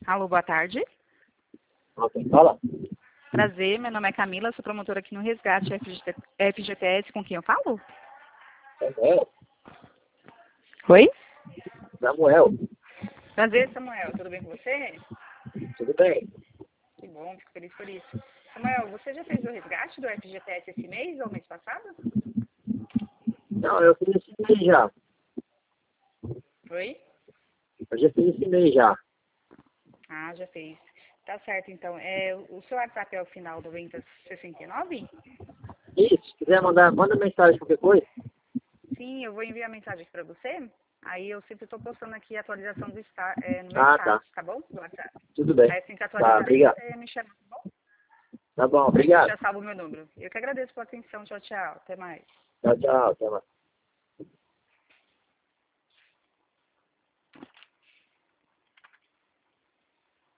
Alô, boa tarde. Quem fala? Prazer, meu nome é Camila, sou promotora aqui no Resgate FGTS, com quem eu falo? Samuel. Oi? Samuel. Prazer, Samuel, tudo bem com você? Tudo bem? Que bom, fico feliz por isso. Samuel, você já fez o resgate do FGTS esse mês ou mês passado? Não, eu fiz esse mês já. Oi? Eu já fiz esse mês já. Ah, já fez. Tá certo, então. O seu WhatsApp é o final 9069? Isso, se quiser mandar, manda mensagem, qualquer coisa. Sim, eu vou enviar mensagem para você. Aí eu sempre estou postando aqui a atualização no meu Tá. status, tá bom? Do WhatsApp. Tudo bem. Aí assim que Tá, atualizar, obrigado. você me chama, tá bom? Tá bom, Aí você obrigado. já salva o meu número. Eu que agradeço pela atenção. Tchau, tchau. Até mais. Tchau, tchau. Até mais.